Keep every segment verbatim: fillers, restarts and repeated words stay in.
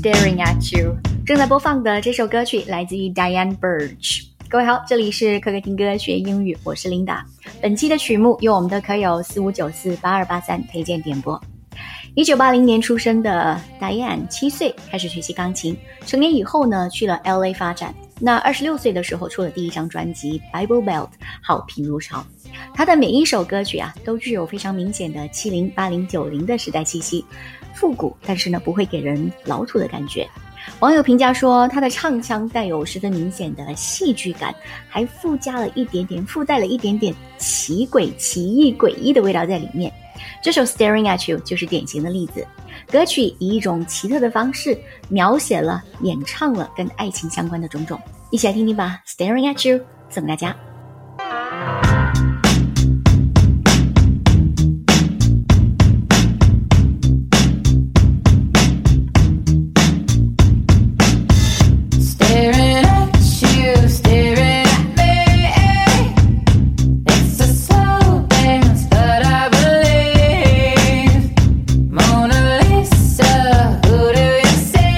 Staring at You。 正在播放的这首歌曲来自于 Diane Birch。 各位好，这里是可可听歌学英语，我是 Linda。 本期的曲目由我们的科友四五九四八二八三推荐点播。一九八零年出生的 Diane 七岁开始学习钢琴，成年以后呢去了 L A 发展。那二十六岁的时候出了第一张专辑 Bible Belt， 好评如潮。他的每一首歌曲啊都具有非常明显的七零八零九零的时代气息，复古但是呢不会给人老土的感觉。网友评价说，他的唱腔带有十分明显的戏剧感，还附加了一点点附带了一点点奇诡奇异诡异的味道在里面。这首 Staring at You 就是典型的例子。歌曲以一种奇特的方式描写了演唱了跟爱情相关的种种，一起来听听吧。 Staring at You 送给大家。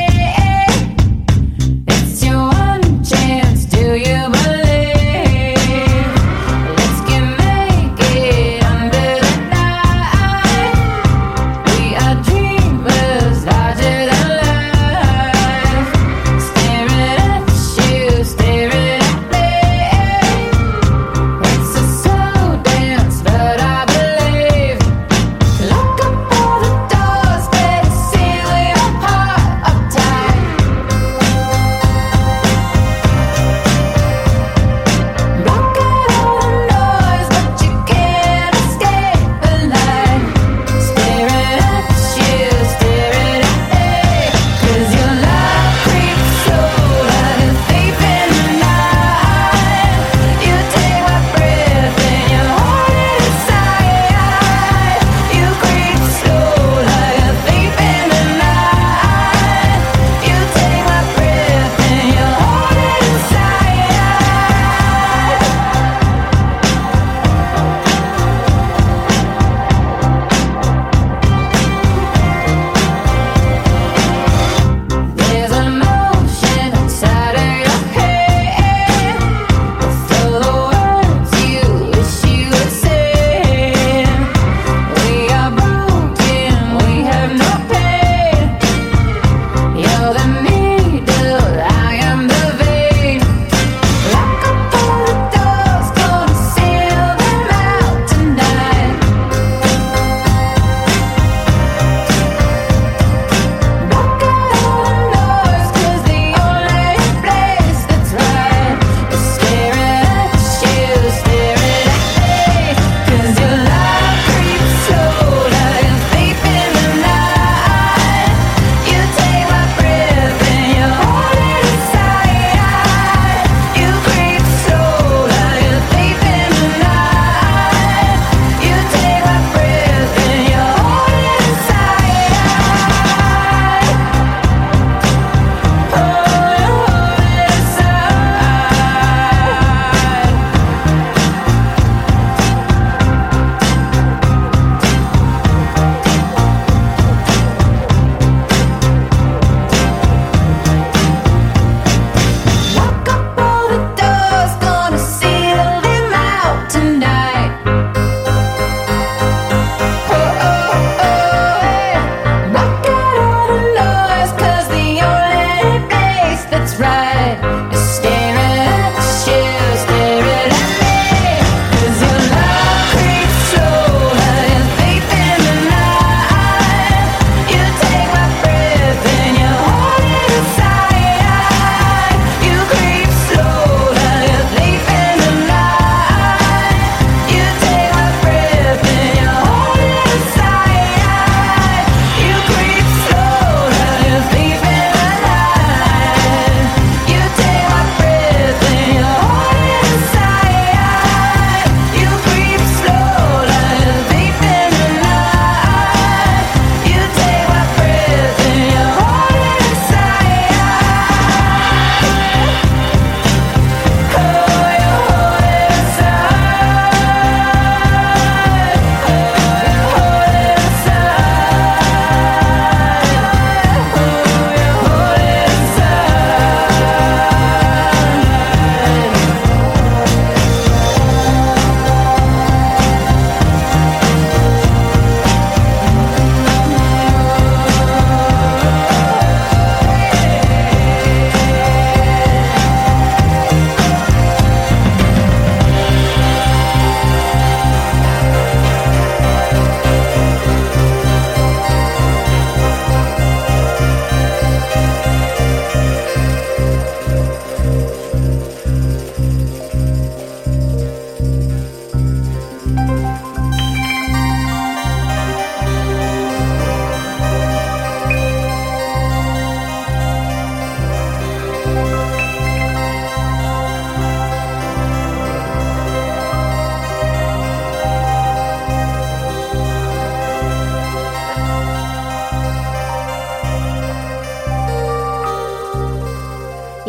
Do you believe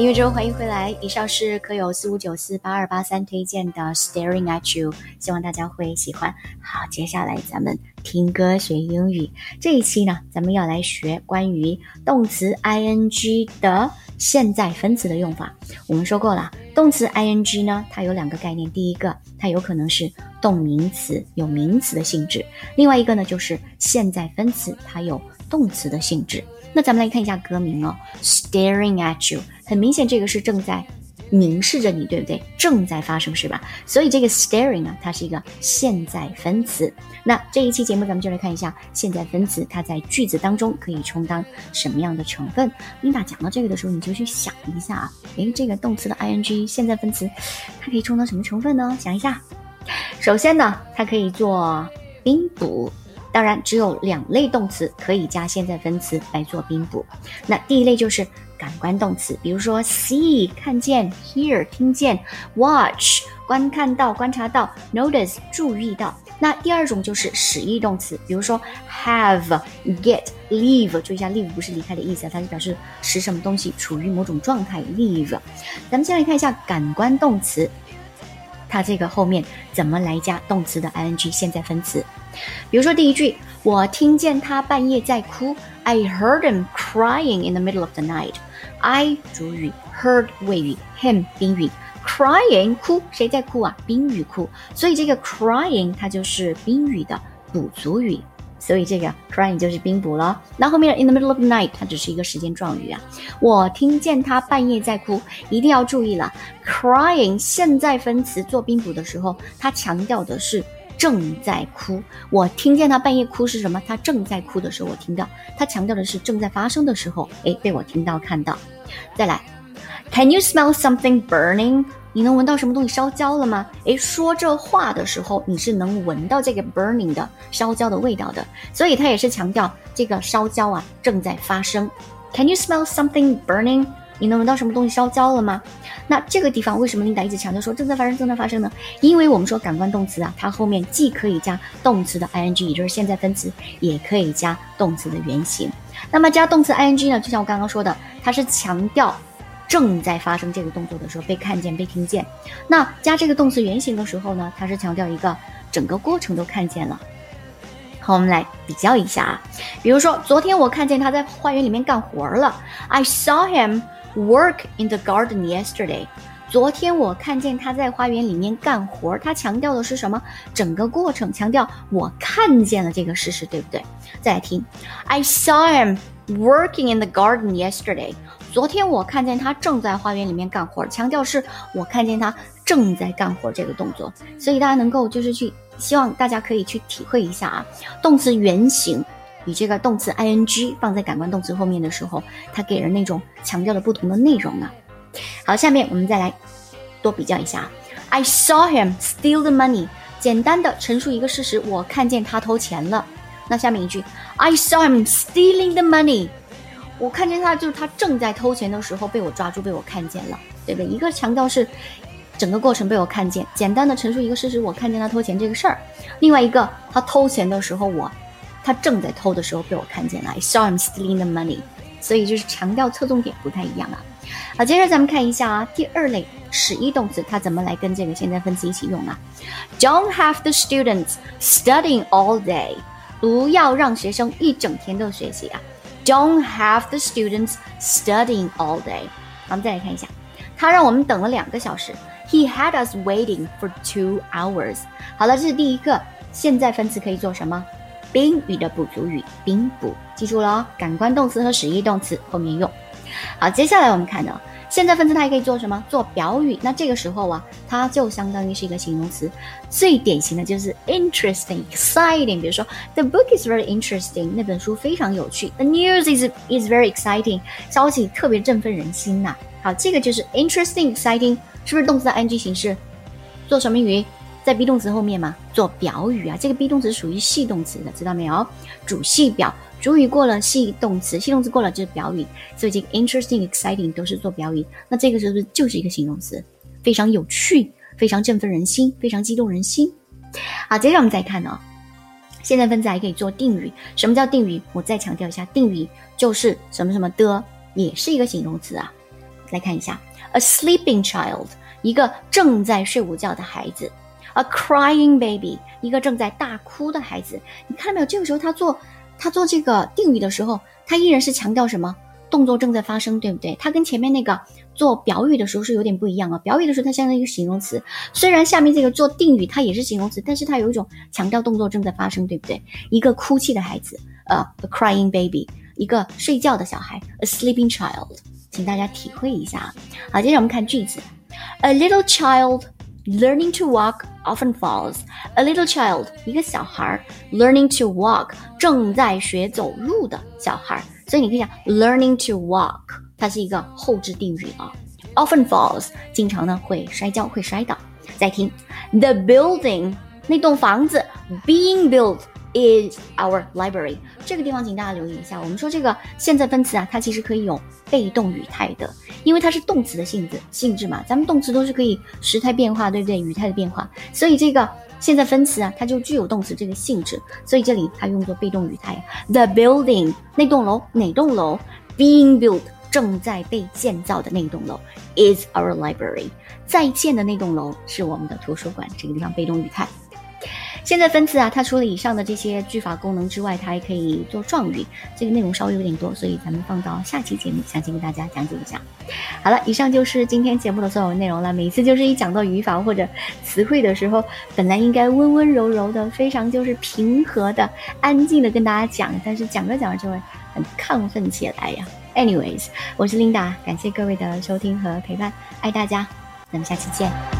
音乐之后欢迎回来，以上是科友四五九四八二八三推荐的 Staring at You， 希望大家会喜欢。好，接下来咱们听歌学英语，这一期呢咱们要来学关于动词 ing 的现在分词的用法。我们说过了，动词 ing 呢它有两个概念，第一个它有可能是动名词，有名词的性质，另外一个呢就是现在分词，它有动词的性质。那咱们来看一下歌名哦 Staring at you， 很明显这个是正在凝视着你，对不对？正在发生是吧？所以这个 staring 啊，它是一个现在分词。那这一期节目咱们就来看一下现在分词它在句子当中可以充当什么样的成分。Linda 讲到这个的时候，你就去想一下啊，诶，这个动词的 ing 现在分词它可以充当什么成分呢？想一下。首先呢，它可以做宾补，当然只有两类动词可以加现在分词来做宾补。那第一类就是感官动词，比如说 see 看见， hear 听见， watch 观看到观察到， notice 注意到。那第二种就是使役动词，比如说 have get leave， 注意一下 leave 不是离开的意思，它是表示使什么东西处于某种状态 leave。 咱们先来看一下感官动词，它这个后面怎么来加动词的 ing 现在分词。比如说第一句，我听见他半夜在哭， I heard him crying in the middle of the night。 I 主语， heard 谓语， him 宾语， crying 哭，谁在哭啊？宾语哭，所以这个 crying 它就是宾语的补足语，所以这个 crying 就是宾补了。那后面的 in the middle of the night 它只是一个时间状语啊。我听见他半夜在哭，一定要注意了， crying 现在分词做宾补的时候，它强调的是正在哭。我听见他半夜哭是什么？他正在哭的时候我听到，他强调的是正在发生的时候，诶，被我听到看到。再来 Can you smell something burning？ 你能闻到什么东西烧焦了吗？诶，说这话的时候你是能闻到这个 burning 的烧焦的味道的，所以它也是强调这个烧焦啊正在发生。 Can you smell something burning？你能闻到什么东西烧焦了吗？那这个地方为什么Linda一直强调说正在发生正在发生呢？因为我们说感官动词啊，它后面既可以加动词的 ing， 也就是现在分词，也可以加动词的原形。那么加动词 ing 呢，就像我刚刚说的，它是强调正在发生这个动作的时候被看见被听见。那加这个动词原形的时候呢，它是强调一个整个过程都看见了。好，我们来比较一下啊，比如说昨天我看见他在花园里面干活了， I saw him work in the garden yesterday。 昨天我看见他在花园里面干活，他强调的是什么？整个过程，强调我看见了这个事实，对不对？再来听 I saw him working in the garden yesterday。 昨天我看见他正在花园里面干活，强调是我看见他正在干活这个动作。所以大家能够就是去，希望大家可以去体会一下啊，动词原形与这个动词 ing 放在感官动词后面的时候，它给人那种强调的不同的内容啊。好，下面我们再来多比较一下 I saw him steal the money， 简单的陈述一个事实，我看见他偷钱了。那下面一句 I saw him stealing the money， 我看见他就是他正在偷钱的时候被我抓住，被我看见了，对不对？一个强调是整个过程被我看见，简单的陈述一个事实，我看见他偷钱这个事儿。另外一个，他偷钱的时候我他正在偷的时候被我看见了 I saw him stealing the money， 所以就是强调侧重点不太一样啊。好，接着咱们看一下啊，第二类使役动词它怎么来跟这个现在分词一起用啊。 Don't have the students studying all day， 不要让学生一整天都学习啊。 Don't have the students studying all day。 好，我们再来看一下，他让我们等了两个小时， He had us waiting for two hours。 好了，这是第一个现在分词可以做什么？宾语的补足语，宾补，记住了哦，感官动词和使役动词后面用。好，接下来我们看到现在分词它还可以做什么？做表语。那这个时候啊，它就相当于是一个形容词，最典型的就是 interesting exciting， 比如说 The book is very interesting， 那本书非常有趣， The news is, is very exciting， 消息特别振奋人心呐、啊。好，这个就是 interesting exciting， 是不是动词的 ing 形式？做什么语？在 be 动词后面嘛，做表语啊。这个 be 动词属于系动词的，知道没有？主系表，主语过了系动词，系动词过了就是表语，所以这个 interesting exciting 都是做表语。那这个是不是就是一个形容词？非常有趣，非常振奋人心，非常激动人心。好，接着我们再看哦，现在分词还可以做定语。什么叫定语？我再强调一下，定语就是什么什么的，也是一个形容词啊。 来看一下 a sleeping child 一个正在睡午觉的孩子， a crying baby 一个正在大哭的孩子。你看到没有，这个时候他做他做这个定语的时候，他依然是强调什么？动作正在发生，对不对？它跟前面那个做表语的时候是有点不一样啊。表语的时候它相当于一个形容词，虽然下面这个做定语它也是形容词，但是它有一种强调动作正在发生，对不对？一个哭泣的孩子，呃 a crying baby， 一个睡觉的小孩 a sleeping child， 请大家体会一下。好，接着我们看句子 a little child learning to walk often falls. A little child 一个小孩 learning to walk 正在学走路的小孩，所以你可以讲 learning to walk 它是一个后置定语啊。often falls 经常呢会摔跤会摔倒。再听 the building 那栋房子 being built is our library， 这个地方请大家留意一下，我们说这个现在分词啊，它其实可以有被动语态的，因为它是动词的性质性质嘛，咱们动词都是可以时态变化，对不对？语态的变化，所以这个现在分词啊，它就具有动词这个性质，所以这里它用作被动语态。The building 那栋楼，哪栋楼 being built 正在被建造的那栋楼 is our library， 在建的那栋楼是我们的图书馆，这个地方被动语态。现在分词啊，它除了以上的这些句法功能之外，它还可以做状语，这个内容稍微有点多，所以咱们放到下期节目详细给大家讲解一下。好了，以上就是今天节目的所有内容了。每次就是一讲到语法或者词汇的时候，本来应该温温柔柔的，非常就是平和的、安静的跟大家讲，但是讲着讲着就会很亢奋起来呀。Anyways， 我是 Linda， 感谢各位的收听和陪伴，爱大家，咱们下期见。